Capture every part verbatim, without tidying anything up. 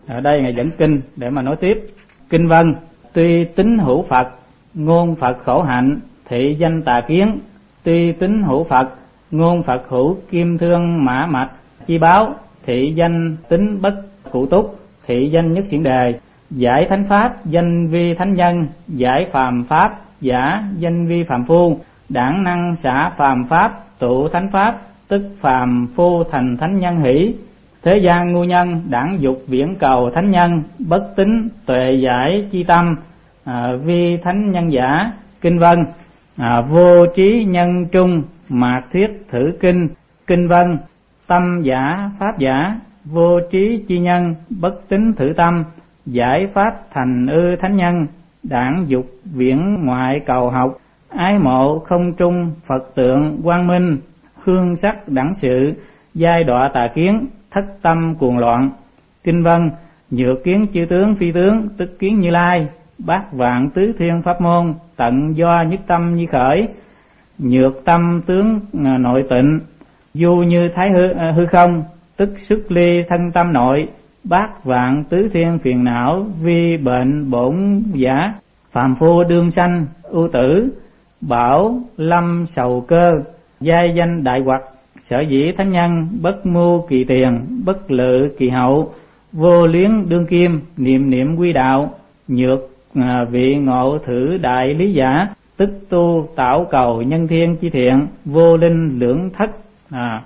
Ở đây Ngài dẫn kinh để mà nói tiếp. Kinh văn: tuy tín hữu Phật, ngôn Phật khổ hạnh, thị danh tà kiến. Tuy tín hữu Phật, ngôn Phật hữu kim thương mã mạch chi báo, thị danh tính bất cụ túc, thị danh nhất xiển đề. Giải thánh pháp danh vi thánh nhân, giải phàm pháp giả danh vi phàm phu. Đảng năng xả phàm pháp, tụ thánh pháp, tức phàm phu thành thánh nhân hỷ. Thế gian ngu nhân, đảng dục viễn cầu thánh nhân, bất tín tuệ giải chi tâm, à, vi thánh nhân giả. Kinh văn: à, vô trí nhân trung, mạt thuyết thử kinh. Kinh văn: tâm giả pháp giả, vô trí chi nhân, bất tín thử tâm, giải pháp thành ư thánh nhân. Đảng dục viễn ngoại cầu học, ái mộ không trung, Phật tượng quang minh. Hương sắc đẳng sự, giai đọa tà kiến, thất tâm cuồng loạn. Kinh văn: nhược kiến chư tướng phi tướng, tức kiến Như Lai. Bát vạn tứ thiên pháp môn, tận do nhất tâm như khởi. Nhược tâm tướng nội tịnh, du như thái hư, hư không, tức xuất ly thân tâm nội. Bát vạn tứ thiên phiền não, vi bệnh bổn giả. Phàm phu đương sanh ưu tử, bảo lâm sầu cơ, giai danh đại hoặc. Sở dĩ thánh nhân, bất mưu kỳ tiền, bất lự kỳ hậu, vô liếng đương kim, niệm niệm quy đạo. Nhược à, vị ngộ thử đại lý giả, tức tu tạo cầu nhân thiên chi thiện, vô linh lưỡng thất. à,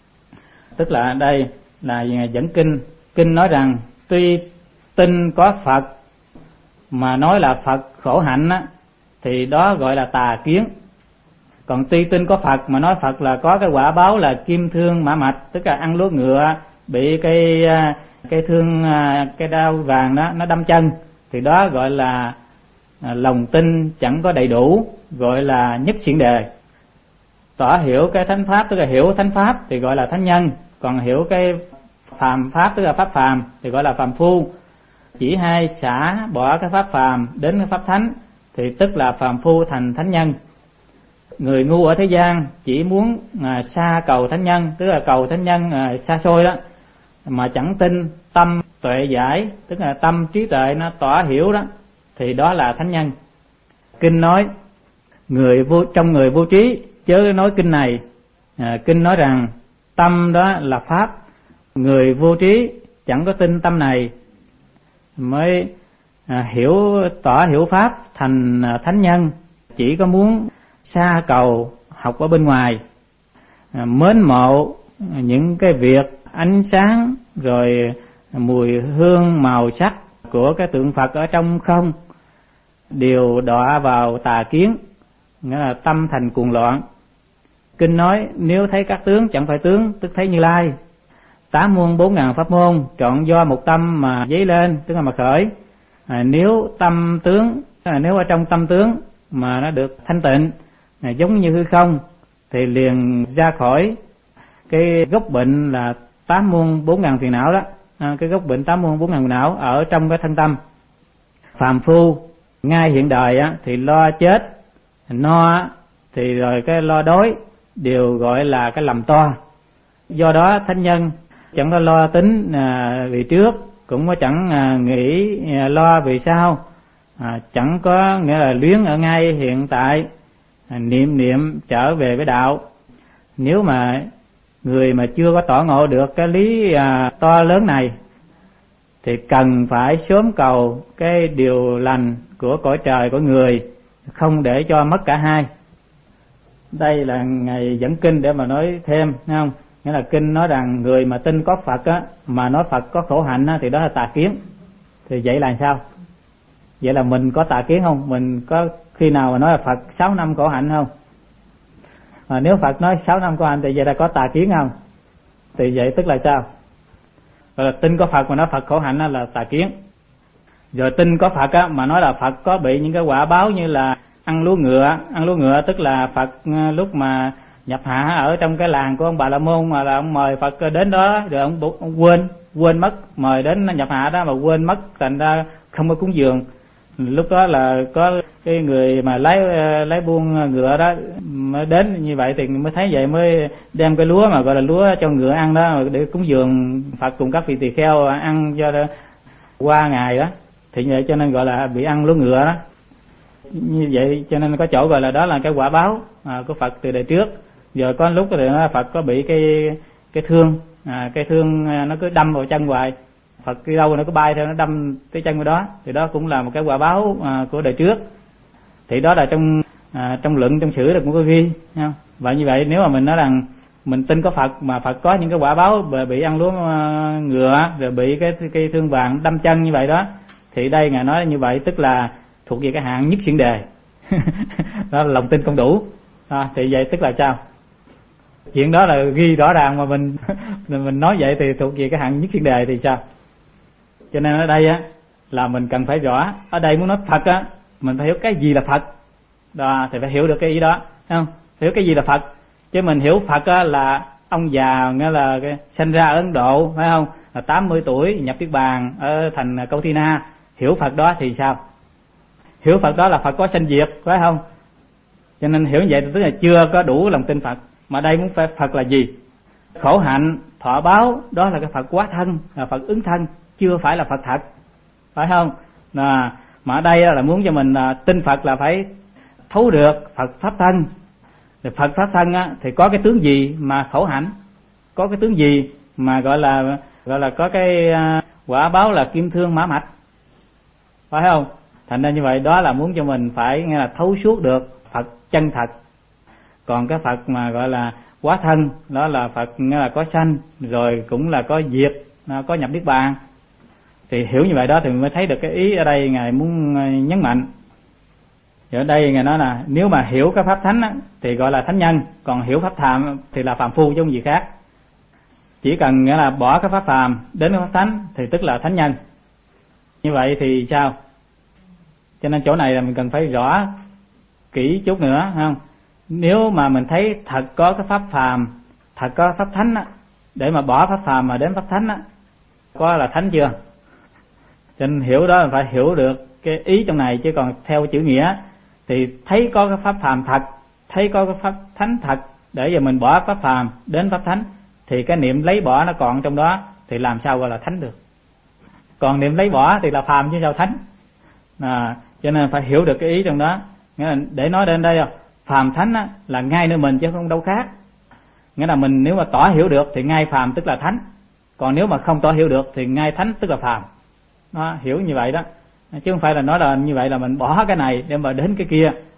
Tức là đây là dẫn kinh. Kinh nói rằng tuy tin có Phật mà nói là Phật khổ hạnh á, thì đó gọi là tà kiến. Còn tuy tin có Phật mà nói Phật là có cái quả báo là kim thương mã mạch, tức là ăn lúa ngựa bị cây cây thương cây đao vàng đó nó đâm chân, thì đó gọi là lòng tin chẳng có đầy đủ, gọi là nhất xiển đề. Tỏ hiểu cái thánh pháp tức là hiểu thánh pháp thì gọi là thánh nhân, còn hiểu cái phàm pháp tức là pháp phàm thì gọi là phàm phu. Chỉ hay xả bỏ cái pháp phàm đến cái pháp thánh thì tức là phàm phu thành thánh nhân. Người ngu ở thế gian chỉ muốn à, xa cầu thánh nhân, tức là cầu thánh nhân à, xa xôi đó, mà chẳng tin tâm tuệ giải, tức là tâm trí tuệ nó tỏ hiểu đó, thì đó là thánh nhân. Kinh nói người vô, trong người vô trí chớ nói kinh này. à, Kinh nói rằng tâm đó là pháp, người vô trí chẳng có tin tâm này mới à, hiểu tỏ hiểu pháp thành à, thánh nhân, chỉ có muốn xa cầu học ở bên ngoài, à, mến mộ những cái việc ánh sáng rồi mùi hương màu sắc của cái tượng Phật ở trong không, đều đọa vào tà kiến, nghĩa là tâm thành cuồng loạn. Kinh nói nếu thấy các tướng chẳng phải tướng, tức thấy Như Lai. Tám muôn bốn ngàn pháp môn chọn do một tâm mà dấy lên, tức là mà khởi. à, Nếu tâm tướng, à, nếu ở trong tâm tướng mà nó được thanh tịnh, à, giống như hư không, thì liền ra khỏi cái gốc bệnh là tám muôn bốn ngàn phiền não đó. à, Cái gốc bệnh tám muôn bốn ngàn phiền não ở trong cái thân tâm. Phàm phu ngay hiện đời á, thì lo chết, no thì rồi cái lo đói đều gọi là cái lầm to. Do đó thánh nhân chẳng có lo tính à, vì trước, cũng có chẳng à, nghĩ à, lo vì sau, à, chẳng có nghĩa là luyến ở ngay hiện tại, à, niệm niệm trở về với đạo. Nếu mà người mà chưa có tỏ ngộ được cái lý à, to lớn này thì cần phải sớm cầu cái điều lành của cõi trời của người, không để cho mất cả hai. Đây là ngày dẫn kinh để mà nói thêm, thấy không? Nghĩa là kinh nói rằng người mà tin có Phật á, mà nói Phật có khổ hạnh á, thì đó là tà kiến. Thì vậy là sao? Vậy là mình có tà kiến không? Mình có khi nào mà nói là Phật sáu năm khổ hạnh không? À, nếu Phật nói sáu năm khổ hạnh thì vậy là có tà kiến không? Thì vậy tức là sao? Rồi là tin có Phật mà nói Phật khổ hạnh á, là tà kiến. Rồi tin có Phật á, mà nói là Phật có bị những cái quả báo như là ăn lúa ngựa. Ăn lúa ngựa tức là Phật lúc mà nhập hạ ở trong cái làng của ông Bà La Môn mà là ông mời Phật đến đó, rồi ông, ông quên quên mất mời đến nhập hạ đó mà quên mất, thành ra không có cúng dường. Lúc đó là có cái người mà lấy lấy buôn ngựa đó mới đến như vậy thì mới thấy vậy, mới đem cái lúa mà gọi là lúa cho ngựa ăn đó để cúng dường Phật cùng các vị tỳ kheo ăn cho qua ngày đó, thì như vậy cho nên gọi là bị ăn lúa ngựa đó. Như vậy cho nên có chỗ gọi là đó là cái quả báo à, của Phật từ đời trước. Giờ có lúc thì nó Phật có bị cái cái thương, à, cái thương nó cứ đâm vào chân hoài, Phật đi đâu nó cứ bay theo nó đâm cái chân vào đó, thì đó cũng là một cái quả báo à, của đời trước. Thì đó là trong à, trong luận trong sử là cũng có ghi nha. Và như vậy nếu mà mình nói rằng mình tin có Phật mà Phật có những cái quả báo bị ăn lúa ngựa rồi bị cái cái thương vàng đâm chân như vậy đó, thì đây ngài nói như vậy tức là thuộc về cái hạng nhất xiển đề. Đó là lòng tin không đủ. À, thì vậy tức là sao? Chuyện đó là ghi rõ ràng mà mình mình nói vậy thì thuộc về cái hạng nhất xiển đề thì sao? Cho nên ở đây á là mình cần phải rõ, ở đây muốn nói Phật á, mình phải hiểu cái gì là Phật. Đó, thì phải hiểu được cái ý đó, thấy không? Hiểu cái gì là Phật. Chứ mình hiểu Phật á là ông già nghĩa là cái, sinh ra ở Ấn Độ, phải không? Là tám mươi tuổi nhập Niết Bàn ở thành Câu Thi Na, hiểu Phật đó thì sao? Hiểu Phật đó là Phật có sanh diệt, phải không? Cho nên hiểu như vậy tức là chưa có đủ lòng tin Phật. Mà đây muốn phải Phật là gì? Khổ hạnh, thọ báo, đó là cái Phật quá thân, là Phật ứng thân, chưa phải là Phật thật, phải không? À, mà ở đây là muốn cho mình tin Phật là phải thấu được Phật pháp thân. Phật pháp thân á, thì có cái tướng gì mà khổ hạnh, có cái tướng gì mà gọi là gọi là có cái uh, quả báo là kim thương mã mạch, phải không? Thành ra như vậy đó là muốn cho mình phải nghe là thấu suốt được Phật chân thật. Còn cái Phật mà gọi là quá thân, đó là Phật nghe là có sanh rồi cũng là có diệt, có nhập Niết Bàn. Thì hiểu như vậy đó thì mình mới thấy được cái ý ở đây ngài muốn nhấn mạnh. Ở đây ngài nói là nếu mà hiểu cái pháp thánh á, thì gọi là thánh nhân, còn hiểu pháp phàm thì là phàm phu chứ không gì khác. Chỉ cần nghĩa là bỏ cái pháp phàm đến cái pháp thánh thì tức là thánh nhân. Như vậy thì sao? Cho nên chỗ này là mình cần phải rõ kỹ chút nữa, không? Nếu mà mình thấy thật có cái pháp phàm, thật có pháp thánh á, để mà bỏ pháp phàm mà đến pháp thánh á, có là thánh chưa? Cho nên hiểu đó là phải hiểu được cái ý trong này, chứ còn theo chữ nghĩa thì thấy có cái pháp phàm thật, thấy có cái pháp thánh thật, để giờ mình bỏ pháp phàm đến pháp thánh thì cái niệm lấy bỏ nó còn trong đó, thì làm sao gọi là thánh được? Còn niệm lấy bỏ thì là phàm chứ sao thánh. À, cho nên phải hiểu được cái ý trong đó. Nghĩa là để nói đến đây phàm thánh á, là ngay nơi mình chứ không đâu khác. Nghĩa là mình nếu mà tỏ hiểu được thì ngay phàm tức là thánh, còn nếu mà không tỏ hiểu được thì ngay thánh tức là phàm. Nó hiểu như vậy đó, chứ không phải là nói là như vậy là mình bỏ cái này để mà đến cái kia,